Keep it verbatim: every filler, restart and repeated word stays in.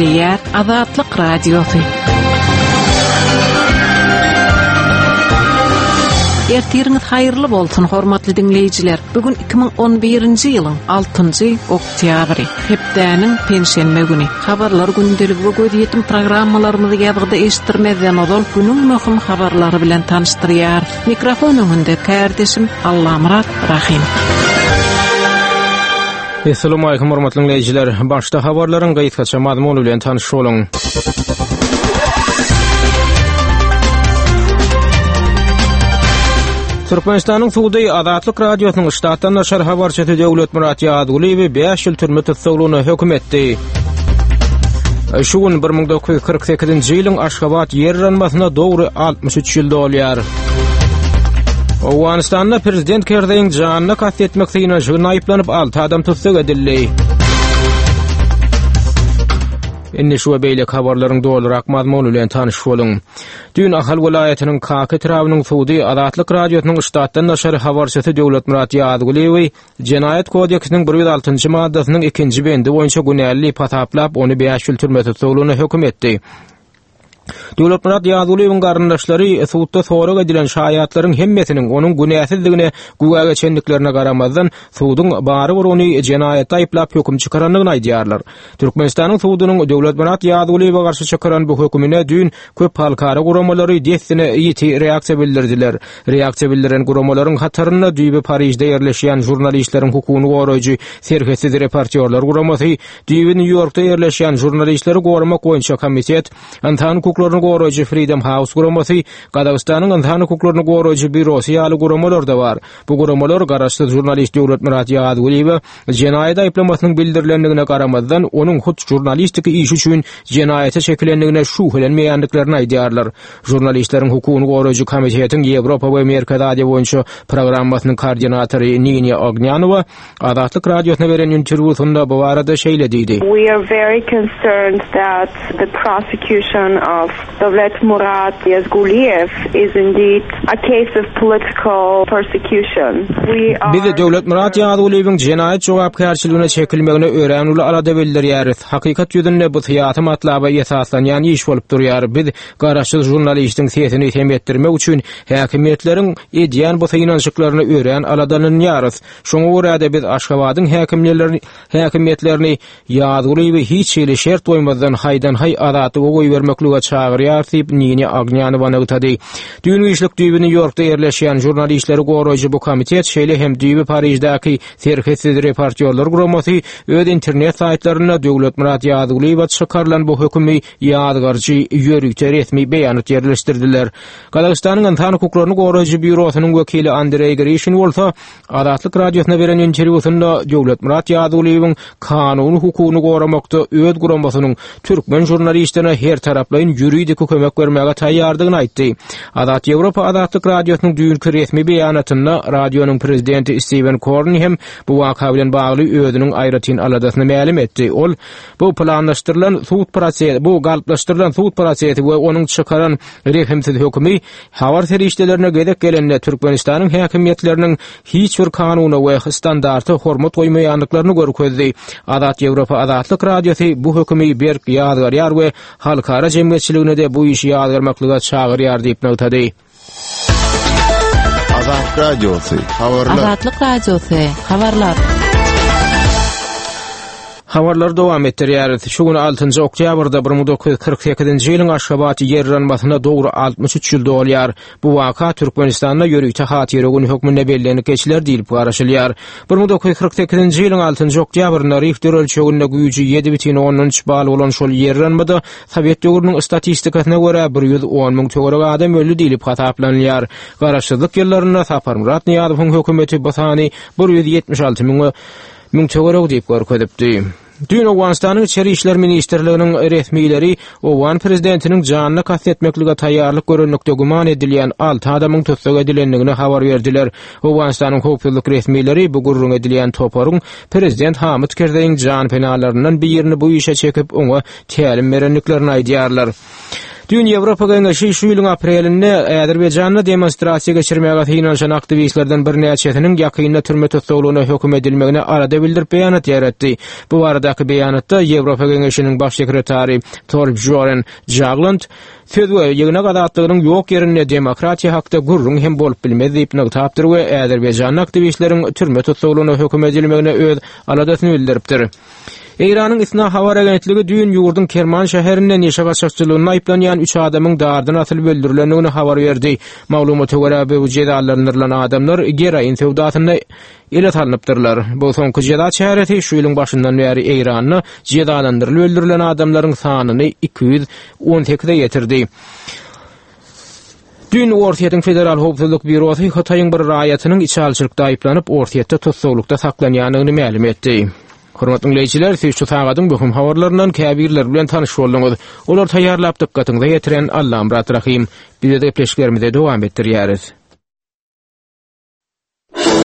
Eşliyer Azatlyk Radiosu. Ertiriniz hayırlı bolsun hormatly dinleyijiler. Bugün iki bin on birinji ýylyň altynjy oktýabry, hepdäniň penşenme güni. Habarlar gündelik we göz ýetim programmalarymyzy ýazgyda eşitdirmezden ol günüň möhüm habarlary bilen tanıştyrýar. Mikrofon öňünde kardeşim Allamrat Rahim. Assalamu alaykum hormatly dinleyijiler. Başda habarlaryň gaýtgaça mazmuny bilen tanyş boluň. Türkmenistanyň Suudi Azatlyk Radiosynyň ştatdan naşar habarçysy Döwlet Murat Ýazylyw beş ýyl türme tutsagyny hökm etdi. Şu gün bir ming dokuz yüz kırk sekizinji ýylyň Aşgabat ýerranmasyna dogry altmış üç ýyl dolýar. Owganistanda prezident Kerdeň janyny kastetmek syna jynaýyplanyp alty adam tutsak edildi. Indi şu beýle habarlaryň dolarak mazmuny bilen tanyş boluň. Dün Ahal welaýatynyň Kaka trawynyň Suudi Azatlyk Radiosynyň ştatdan naşar habarçysy Döwlet Murat Ýazylyw Jenaýat kodeksiniň bir yüz altynjy maddasynyň ikinji bendi boýunça günäli pataplap onu beş ýyl türme tutsagyny hökm etdi. Döwlet Murat Ýazylywyň garyndaşlary suwtda sorak edilen şaýatlaryň hemmesiniň onuň günäsizligine güwa geçenliklerine garamazdan suwdyň bary bir ony jenaýatda aýplap hökm çykaranlygyny aýdýarlar. Türkmenistanyň suwdynyň Döwlet Murat Ýazylywa garşy çykaran bu hökmüne dün köp halkara guramalary destine ýeti reaksiýa bildirdiler. Reaksiýa bildiren guramalaryň hataryna düýbe Parijde ýerleşýän jurnalistleriň hukugyny goraýjy serhesiz reportyorlar guramasy, düýbe New Yorkda ýerleşýän jurnalistleri goramak boýunça komitet, Antan hukuklaryny goraýjy Freedom House guramasy, Gadagystanyň insan hukuklaryny goraýjy bürosy ýaly guramalar da bar. Bu guramalar garaşdy jurnalist Döwlet Murat Ýazylyw jenaýat aýplamasynyň bildirilendigine garamazdan onuň hut jurnalistik iş üçin jenaýata çekilendigine şuhlenmeýänliklerini aýdýarlar. Jurnalistleriň hukugyny goraýjy komitetiň Ýewropa we Amerika radio boýunça programmasynyň koordinatory Nina Ognanowa Azatlyk Radiosyna beren interwýusynda bu barada şeýle diýdi. We are very concerned that the prosecution of Döwlet Murat Ýazylyw is indeed a case of political persecution. We are Biz Döwlet Murat Ýazylywyň jenaýat jogapkärçiligine çekilmegine öýränuli alada bildirýäris. Hakykat ýüzünde bu syýasat matlaba esaslanýan iş bolup durýar. Biz garaşsyz jurnalistiň sesini temetdirmek üçin häkimetleriň edýän bu synançyklaryny öýrän aladanýarys. Şoňa görä biz Aşgabatyň häkimlerini häkimetlerini Ýazylywy hiç ýyly şert goýmazdan haýdan haý azaty goýy bermeklige çağırýar diýip Nina Ognanowa nägtadi. Dün işlik düýbe New Yorkda ýerleşýän jurnalistleri goraýjy bu komitet şeýle hem düýbe Parijdaky serhesiz reportyorlar guramasy öz internet saýtlaryna Döwlet Murat Ýazylywa çykarlan bu hökümi ýazgarjy ýörükde resmi beýanat ýerleşdirdiler. Gadagystanyň insan hukuklaryny goraýjy bürosynyň wekili Andrei Grishin bolsa Azatlyk Radiosyna beren interwýusynda Döwlet Murat Ýazylywyň kanuny hukugyny goramakda öz guramasynyň türkmen jurnalistlerine her taraplaýyn ýuridik kömek bermäge taýýardygyny aýtdy. Azat Ýewropa Azatlyk Radiosynyň düýünki resmi beýanatynda radionyň prezidenti Stephen Corney hem bu waka bilen bagly özüniň aýratyn aladasyny ma'lum etdi. Ol bu planlaşdyrylan suwt prosesi, bu galplaşdyrylan suwt prosesi we onuň çykaran rehimsiz hökümi habar serişdelerine gedek gelende Türkmenistanyň häkimetleriniň hiç bir kanuny we standarty hormat goýmaýanlyklaryny görkezdi. Azat Ýewropa Azatlyk Radiosy bu hökümi berk ýazgarýar we halkara jemgyýetçiligine de bu işi ýazgarmaklyga çağırýar diýip nägtadi. Azatlyk Radiosu habarlar. Azatlyk Radiosu habarlar. Habarlar dowam etdirýär. Şu gün altynjy oktýabrda bir ming dokuz yüz kırk sekizinji ýylyň Aşgabat ýerranmasyna dogry altmış üç ýyl dolýar. Bu waka Türkmenistanda ýörükde hatyry hökmüne bellenip geçiler diýilip garaşylýar. bir ming dokuz yüz kırk sekizinji ýylyň altynjy oktýabrynda Richter ölçeginde güýji ýedi butun on üç bal bolan şol ýerranmada Sowet döwrüniň statistikasyna görä bir yüz on ming töwerek adam öldü diýilip hataplanýar. Garaşsyzlyk ýyllaryna Sapar Murat Niýazowyň hökümeti basany bir yüz ýetmiş alty ming ming töwerek diýip görkezipdi. Dün Owganistanyň Içeri işler ministrliginiň resmiýleri Owgan prezidentiniň janyny kastetmeklige taýýarlyk görünükde guman edilýän alty adamyň tutsak edilendigini habar berdiler. Owganistanyň howpsuzlyk resmiýleri bu gurrun edilýän toparyň prezident Hamid Kerdeň jan penalarynyň birini bu işe çekip oňa tälim berenliklerini aýdýarlar. Dün Ýewropa Geňeşi şu ýylyň aprelinde Azerbaýjanda demonstrasiýa geçirmäge hynaşan aktivistlerden bir näçetiniň ýakynda türme tutulmagyna hökm edilmegine arada bildirip beýanat ýaratdy. Bu baradaky beýanatda Ýewropa Geňeşiniň baş sekretary Torbjörn Jagland Födwe ýygyna gadatlygynyň ýok ýerine demokratiýa hakda gurrun hem bolup bilmez diýip nagtapdyr we Azerbaýjan aktivistleriň türme tutulmagyna hökm edilmegine öz aladasyny bildiripdir. Eýranyň Isna habar agentligi düýün ýurdun Kerman şäherinden ýeşe gaçakçylygyny aýplanýan üç adamyň dardan atylyp öldürilendigini habar berdi. Maglumata görä bu jedalandyrylan adamlar geraýin sewdasyna ele tanıpdyrlar. Bu soňky jeda çäreti şu ýylyň başyndan bäri Eýranyny jedalandyrylyp öldürilen adamlaryň sanyny iki yüz on sekize ýetirdi. Dün Ortiýatyň Federal Howpsuzlyk Bürosy Hataýyň bir raýatynyň içalçylykda aýplanyp Ortiýatda tutsaglykda saklanýanyny ma'lum etdi. Hormatly dinleýijiler, siz şu tagadyň möhüm habarlaryndan käbirler bilen tanyş boldyňyz. Olar taýýarlap dykkatyňyza ýetiren Allahym Rahim. Bize de pleşlerimize dowam etdirýäris.